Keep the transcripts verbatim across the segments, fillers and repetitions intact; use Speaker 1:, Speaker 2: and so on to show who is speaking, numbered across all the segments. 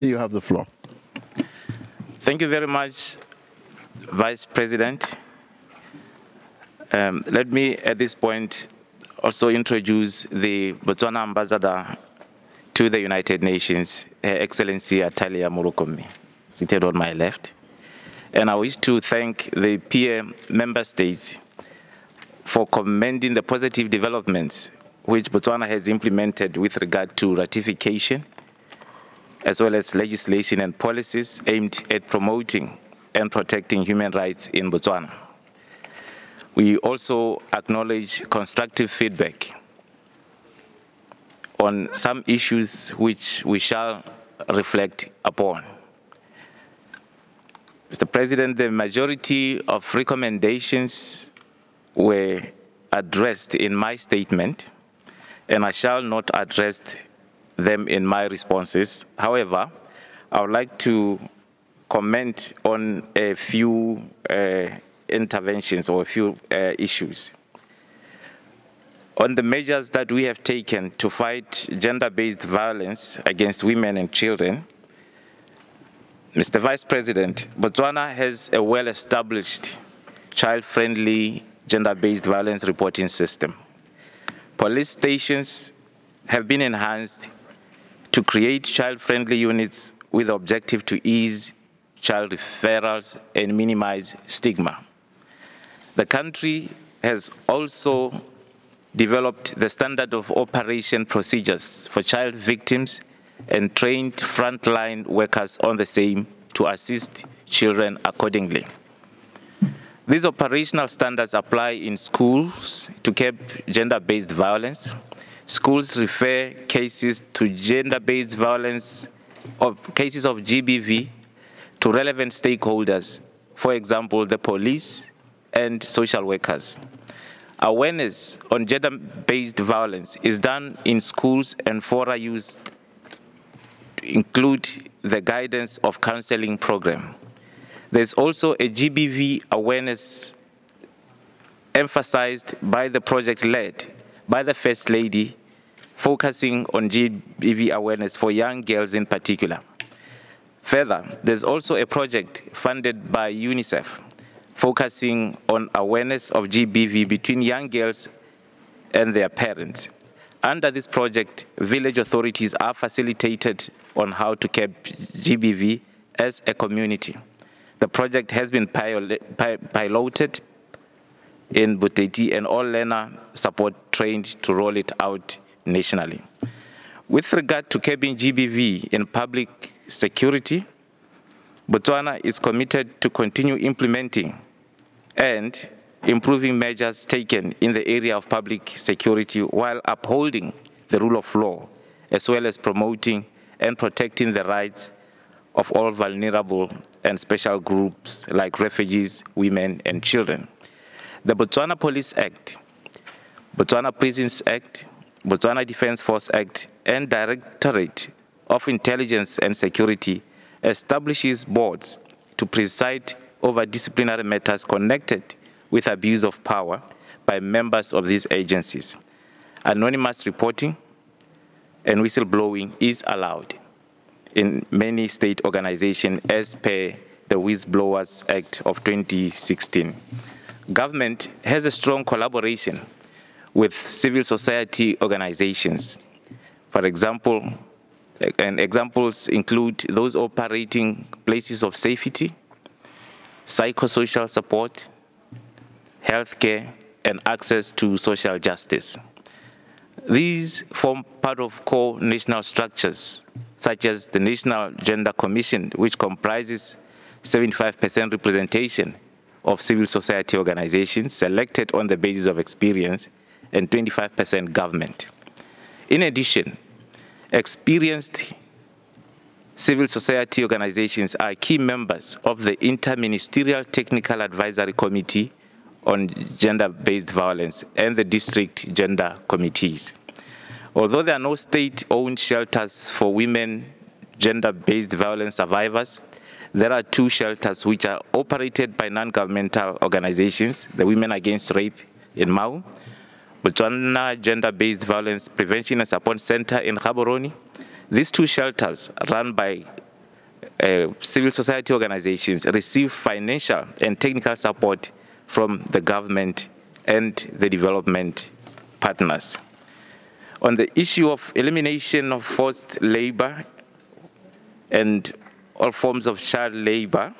Speaker 1: You have the floor.
Speaker 2: Thank you very much, Vice President. Um, let me, at this point, also introduce the Botswana Ambassador to the United Nations, Her Excellency Atalia Murukomi, seated on my left. And I wish to thank the peer member states for commending the positive developments which Botswana has implemented with regard to ratification, as well as legislation and policies aimed at promoting and protecting human rights in Botswana. We also acknowledge constructive feedback on some issues which we shall reflect upon. Mister President, the majority of recommendations were addressed in my statement, and I shall not address them in my responses. However, I would like to comment on a few uh, interventions or a few uh, issues. On the measures that we have taken to fight gender-based violence against women and children, Mister Vice President, Botswana has a well-established, child-friendly, gender-based violence reporting system. Police stations have been enhanced to create child-friendly units with the objective to ease child referrals and minimize stigma. The country has also developed the standard of operation procedures for child victims and trained frontline workers on the same to assist children accordingly. These operational standards apply in schools to curb gender-based violence. Schools refer cases to gender-based violence of cases of G B V to relevant stakeholders, for example, the police and social workers. Awareness on gender-based violence is done in schools and fora used to include the guidance of counseling program. There's also a G B V awareness emphasized by the project led by the First Lady, focusing on G B V awareness for young girls in particular. Further, there's also a project funded by UNICEF, focusing on awareness of G B V between young girls and their parents. Under this project, village authorities are facilitated on how to curb G B V as a community. The project has been piloted in Buteti, and all learner support trained to roll it out nationally. With regard to curbing G B V in public security, Botswana is committed to continue implementing and improving measures taken in the area of public security while upholding the rule of law, as well as promoting and protecting the rights of all vulnerable and special groups like refugees, women, and children. The Botswana Police Act, Botswana Prisons Act, Botswana Defence Force Act, and Directorate of Intelligence and Security establishes boards to preside over disciplinary matters connected with abuse of power by members of these agencies. Anonymous reporting and whistleblowing is allowed in many state organizations as per the Whistleblowers Act of twenty sixteen. Government has a strong collaboration with civil society organizations. For example, and examples include those operating places of safety, psychosocial support, healthcare, and access to social justice. These form part of core national structures, such as the National Gender Commission, which comprises seventy-five percent representation of civil society organizations selected on the basis of experience, and twenty-five percent government. In addition, experienced civil society organizations are key members of the Interministerial Technical Advisory Committee on Gender-Based Violence and the District Gender Committees. Although there are no state-owned shelters for women gender-based violence survivors, there are two shelters which are operated by non-governmental organizations, the Women Against Rape in Mau, Botswana Gender-Based Violence Prevention and Support Center in Gaborone. These two shelters, run by uh, civil society organizations receive financial and technical support from the government and the development partners. On the issue of elimination of forced labor and all forms of child labor,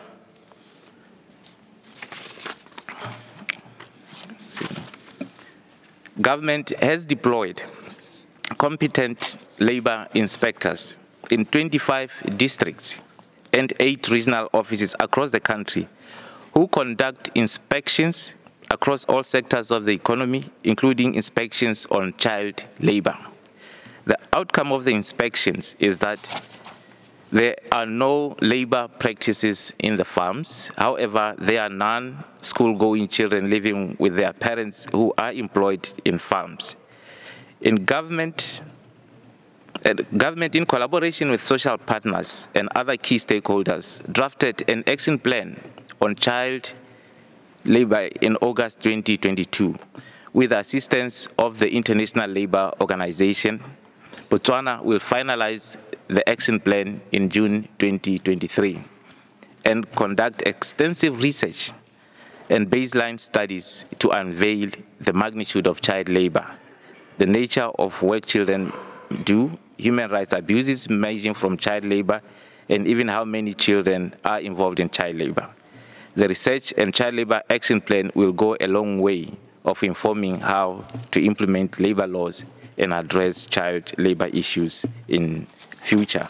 Speaker 2: government has deployed competent labor inspectors in twenty-five districts and eight regional offices across the country who conduct inspections across all sectors of the economy, including inspections on child labor. The outcome of the inspections is that there are no labor practices in the farms. However, there are non-school-going children living with their parents who are employed in farms. In government, uh, government, in collaboration with social partners and other key stakeholders, drafted an action plan on child labor in August twenty twenty-two with the assistance of the International Labour Organization. Botswana will finalize the action plan in June twenty twenty-three and conduct extensive research and baseline studies to unveil the magnitude of child labor, the nature of work children do, human rights abuses emerging from child labor, and even how many children are involved in child labor. The research and child labor action plan will go a long way of informing how to implement labor laws and address child labor issues in future.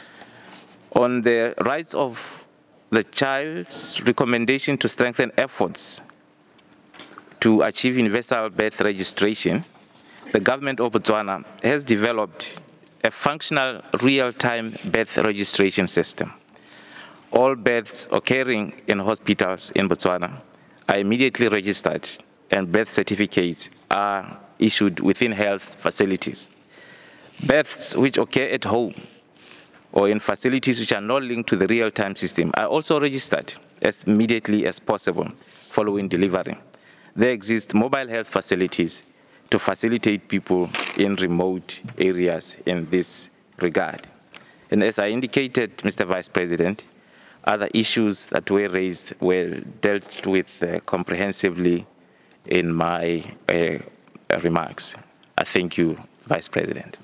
Speaker 2: On the rights of the child's recommendation to strengthen efforts to achieve universal birth registration, the government of Botswana has developed a functional real-time birth registration system. All births occurring in hospitals in Botswana are immediately registered and birth certificates are issued within health facilities. Births which occur at home or in facilities which are not linked to the real-time system are also registered as immediately as possible following delivery. There exist mobile health facilities to facilitate people in remote areas in this regard. And as I indicated, Mister Vice President, other issues that were raised were dealt with uh, comprehensively in my uh, remarks. I thank you, Vice President.